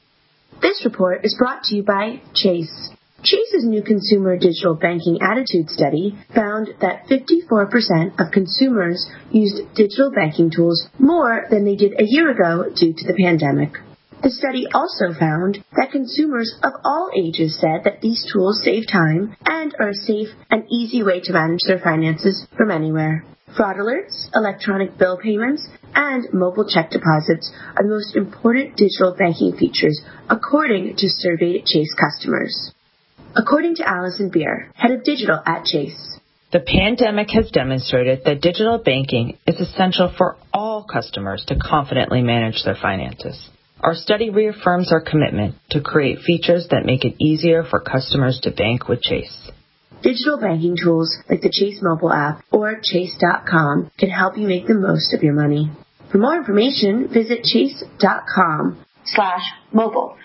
This report is brought to you by Chase. Chase's new consumer digital banking attitude study found that fifty-four percent of consumers used digital banking tools more than they did a year ago due to the pandemic. The study also found that consumers of all ages said that these tools save time and are a safe and easy way to manage their finances from anywhere. Fraud alerts, electronic bill payments, and mobile check deposits are the most important digital banking features, according to surveyed Chase customers. According to Allison Beer, head of digital at Chase. The pandemic has demonstrated that digital banking is essential for all customers to confidently manage their finances. Our study reaffirms our commitment to create features that make it easier for customers to bank with Chase. Digital banking tools like the Chase mobile app or chase dot com can help you make the most of your money. For more information, visit chase.com slash mobile.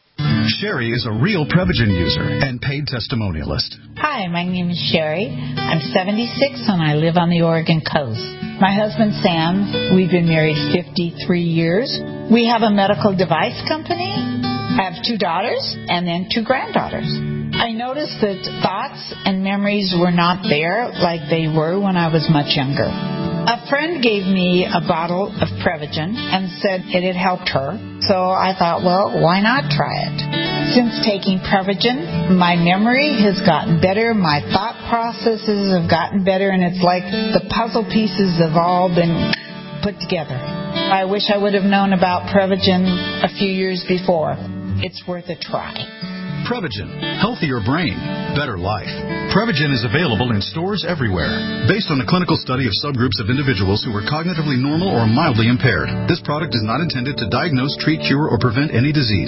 Sherry is a real Prevagen user and paid testimonialist. Hi, my name is Sherry. I'm seventy-six and I live on the Oregon coast. My husband Sam, we've been married fifty-three years. We have a medical device company. I have two daughters and then two granddaughters. I noticed that thoughts and memories were not there like they were when I was much younger. A friend gave me a bottle of Prevagen and said it had helped her, so I thought, well, why not try it? Since taking Prevagen, my memory has gotten better, my thought processes have gotten better, and it's like the puzzle pieces have all been put together. I wish I would have known about Prevagen a few years before. It's worth a try. Prevagen. Healthier brain, better life. Prevagen is available in stores everywhere. Based on a clinical study of subgroups of individuals who were cognitively normal or mildly impaired, this product is not intended to diagnose, treat, cure, or prevent any disease.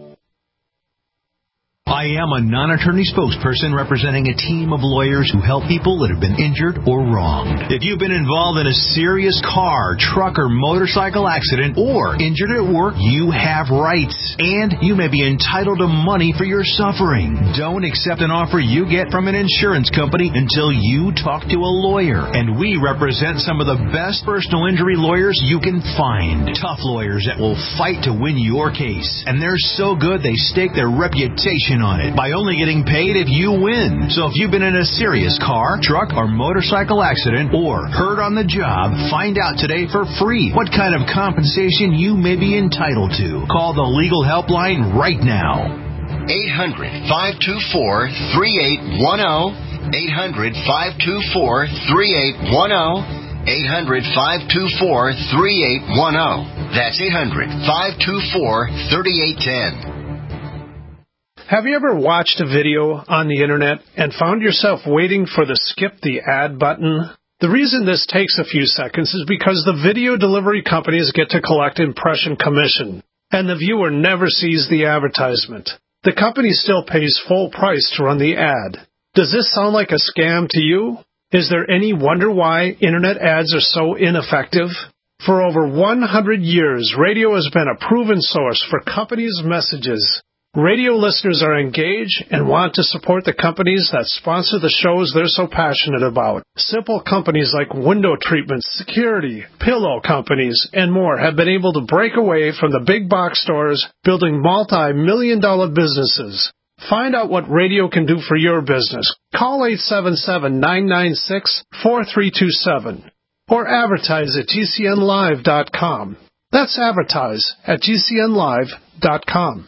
I am a non-attorney spokesperson representing a team of lawyers who help people that have been injured or wronged. If you've been involved in a serious car, truck, or motorcycle accident or injured at work, you have rights, and you may be entitled to money for your suffering. Don't accept an offer you get from an insurance company until you talk to a lawyer, and we represent some of the best personal injury lawyers you can find. Tough lawyers that will fight to win your case, and they're so good they stake their reputation commission on it by only getting paid if you win. So if you've been in a serious car, truck, or motorcycle accident or hurt on the job, find out today for free what kind of compensation you may be entitled to. Call the Legal Helpline right now. eight hundred, five two four, three eight one zero. eight hundred, five two four, three eight one zero. eight hundred, five two four, three eight one zero. That's eight hundred, five two four, three eight one zero. Have you ever watched a video on the internet and found yourself waiting for the skip the ad button? The reason this takes a few seconds is because the video delivery companies get to collect impression commission, and the viewer never sees the advertisement. The company still pays full price to run the ad. Does this sound like a scam to you? Is there any wonder why internet ads are so ineffective? For over one hundred years, radio has been a proven source for companies' messages. Radio listeners are engaged and want to support the companies that sponsor the shows they're so passionate about. Simple companies like window treatments, security, pillow companies, and more have been able to break away from the big box stores, building multi-million dollar businesses. Find out what radio can do for your business. Call eight seven seven, nine nine six, four three two seven or advertise at G C N live dot com. That's advertise at G C N live dot com.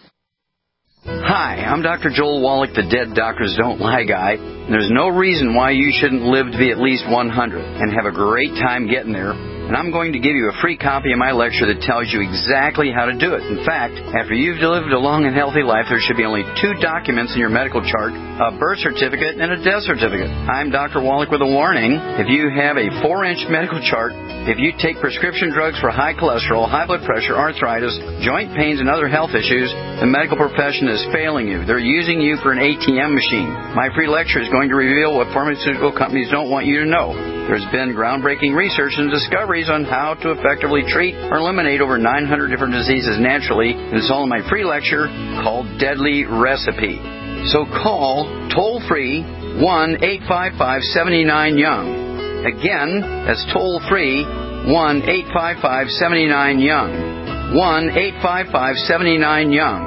Hi, I'm Doctor Joel Wallach, the Dead Doctors Don't Lie guy. There's no reason why you shouldn't live to be at least one hundred and have a great time getting there. And I'm going to give you a free copy of my lecture that tells you exactly how to do it. In fact, after you've lived a long and healthy life, there should be only two documents in your medical chart, a birth certificate and a death certificate. I'm Doctor Wallach with a warning. If you have a four-inch medical chart, if you take prescription drugs for high cholesterol, high blood pressure, arthritis, joint pains, and other health issues, the medical profession is failing you. They're using you for an A T M machine. My free lecture is going to reveal what pharmaceutical companies don't want you to know. There's been groundbreaking research and discoveries on how to effectively treat or eliminate over nine hundred different diseases naturally. And it's all in my free lecture called Deadly Recipe. So call toll-free one eight five five, seven nine Young. Again, that's toll-free one eight five five, seven nine Young. one eight five five, seven nine Young.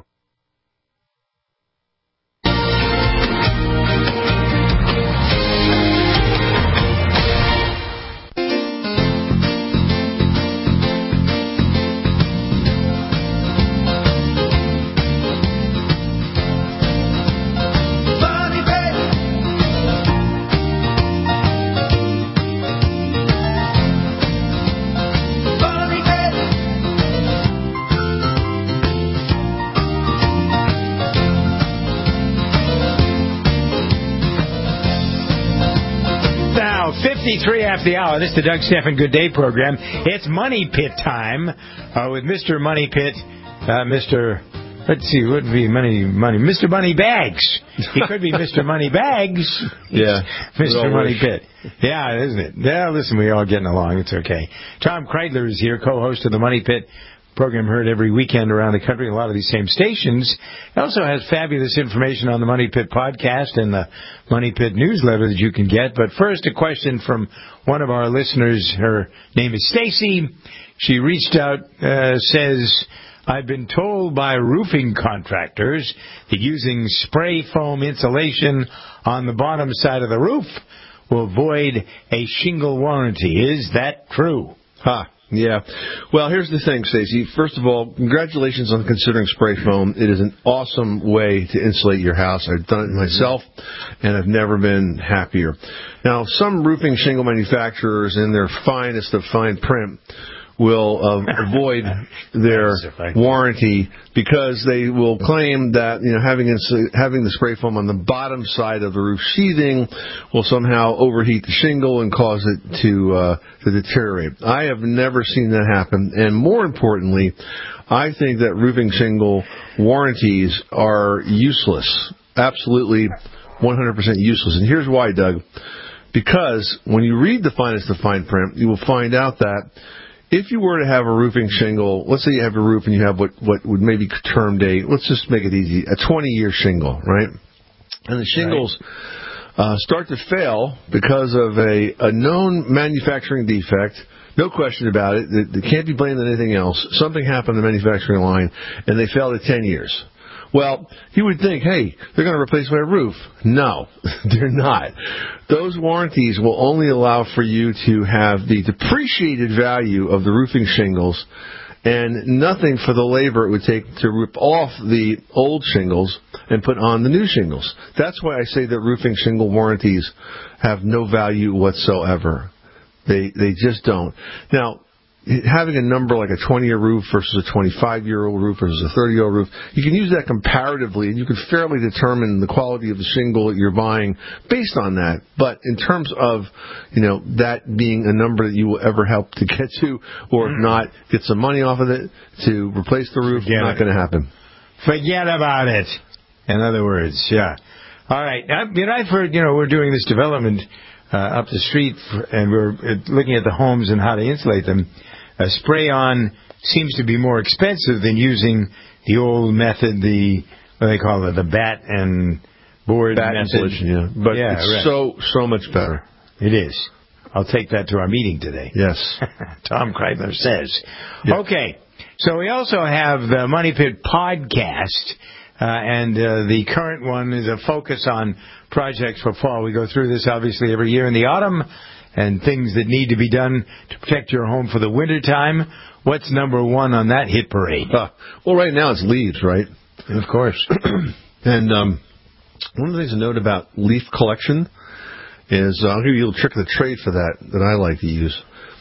fifty-three after the hour. This is the Doug Stephan Good Day program. It's Money Pit time uh, with Mister Money Pit, uh, Mister Let's see, what would be Money Money? Mister Money Bags. He could be Mister Money Bags. Yeah. Mister Money Pit. Yeah, isn't it? Yeah, listen, we're all getting along. It's okay. Tom Kreidler is here, co-host of the Money Pit program, heard every weekend around the country, a lot of these same stations. It also has fabulous information on the Money Pit podcast and the Money Pit newsletter that you can get. But first, a question from one of our listeners. Her name is Stacy. She reached out, uh, says, I've been told by roofing contractors that using spray foam insulation on the bottom side of the roof will void a shingle warranty. Is that true? Huh. Yeah. Well, here's the thing, Stacey. First of all, congratulations on considering spray foam. It is an awesome way to insulate your house. I've done it myself, and I've never been happier. Now, some roofing shingle manufacturers, in their finest of fine print, will uh, avoid their warranty because they will claim that, you know, having ins- having the spray foam on the bottom side of the roof sheathing will somehow overheat the shingle and cause it to uh, to deteriorate. I have never seen that happen, and more importantly, I think that roofing shingle warranties are useless, absolutely one hundred percent useless. And here's why, Doug. Because when you read the finest of fine print, you will find out that if you were to have a roofing shingle, let's say you have a roof and you have what, what would maybe term date, let's just make it easy, a twenty-year shingle, right? And the shingles right. uh, start to fail because of a, a known manufacturing defect. No question about it. They, they can't be blamed on anything else. Something happened in the manufacturing line, and they failed at ten years. Well, you would think, hey, they're going to replace my roof. No, they're not. Those warranties will only allow for you to have the depreciated value of the roofing shingles and nothing for the labor it would take to rip off the old shingles and put on the new shingles. That's why I say that roofing shingle warranties have no value whatsoever. They they just don't. Now, having a number like a twenty-year roof versus a twenty-five-year-old roof versus a thirty-year-old roof, you can use that comparatively, and you can fairly determine the quality of the shingle that you're buying based on that. But in terms of, you know, that being a number that you will ever help to get to, or if not, get some money off of it to replace the roof, Forget not going to happen. Forget about it. In other words, yeah. All right. I, you know, I've heard, you know, we're doing this development uh, up the street, for, and we're looking at the homes and how to insulate them. Uh, spray-on seems to be more expensive than using the old method, the, what do they call it, the bat and board bat method. Insulation, yeah. But yeah, it's right. so, so much better. It is. I'll take that to our meeting today. Yes. Tom Kreidler says. Yep. Okay. So we also have the Money Pit podcast, uh, and uh, the current one is a focus on projects for fall. We go through this, obviously, every year in the autumn, and things that need to be done to protect your home for the winter time. What's number one on that hit parade? Uh, well, right now it's leaves, right? Of course. And um, one of the things to note about leaf collection is, uh, I'll give you a little trick of the trade for that that I like to use.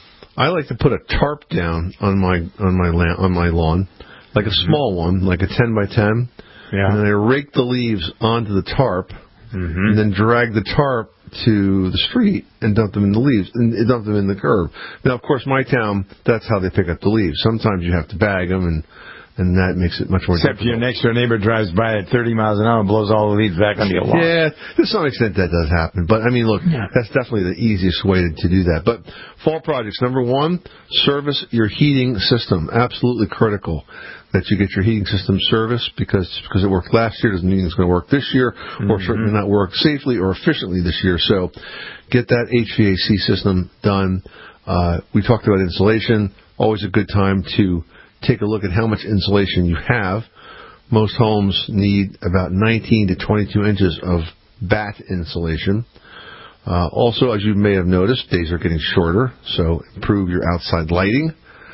I like to put a tarp down on my on my la- on my lawn, like a small one, like a ten by ten. Yeah. And then I rake the leaves onto the tarp, mm-hmm. and then drag the tarp to the street and dump them in the leaves and dump them in the curb. Now, of course, my town, that's how they pick up the leaves. Sometimes you have to bag them, and and that makes it much more Except difficult. your next door neighbor drives by at thirty miles an hour and blows all the leaves back onto your lawn. Yeah, to some extent that does happen. But, I mean, look, yeah. that's definitely the easiest way to, to do that. But fall projects, number one, service your heating system. Absolutely critical that you get your heating system serviced, because because it worked last year doesn't mean it's going to work this year, mm-hmm. or certainly not work safely or efficiently this year. So get that H V A C system done. Uh, we talked about insulation. Always a good time to take a look at how much insulation you have. Most homes need about nineteen to twenty-two inches of batt insulation. Uh, also, as you may have noticed, days are getting shorter, so improve your outside lighting.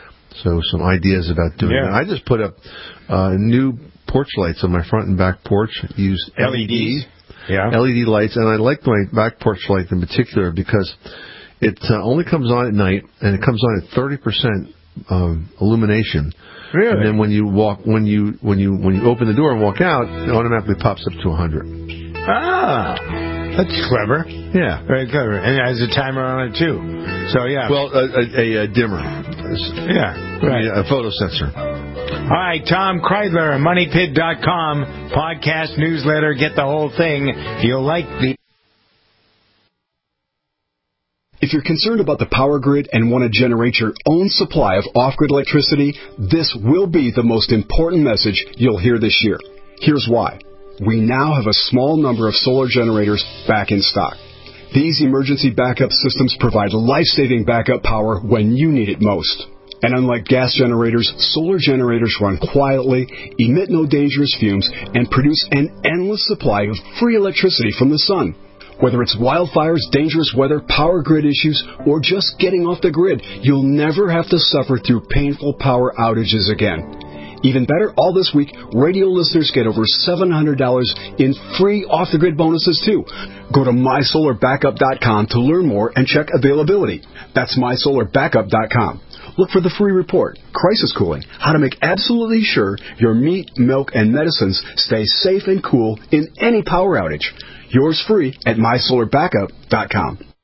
So some ideas about doing yeah. that. I just put up uh, new porch lights on my front and back porch. Use L E Ds. Yeah. L E D lights, and I like my back porch light in particular because it uh, only comes on at night, and it comes on at thirty percent um, illumination. Really? And then when you walk, when you when you when you open the door and walk out, it automatically pops up to one hundred. Ah, that's clever. Yeah, very clever, and it has a timer on it too. So yeah. Well, a, a, a dimmer. Yeah, right. A photo sensor. All right, Tom Kreidler, money pit dot com, podcast, newsletter, get the whole thing. You'll like the... If you're concerned about the power grid and want to generate your own supply of off-grid electricity, this will be the most important message you'll hear this year. Here's why. We now have a small number of solar generators back in stock. These emergency backup systems provide life-saving backup power when you need it most. And unlike gas generators, solar generators run quietly, emit no dangerous fumes, and produce an endless supply of free electricity from the sun. Whether it's wildfires, dangerous weather, power grid issues, or just getting off the grid, you'll never have to suffer through painful power outages again. Even better, all this week, radio listeners get over seven hundred dollars in free off-the-grid bonuses, too. Go to my solar backup dot com to learn more and check availability. That's my solar backup dot com. Look for the free report, Crisis Cooling, how to make absolutely sure your meat, milk, and medicines stay safe and cool in any power outage. Yours free at my solar backup dot com.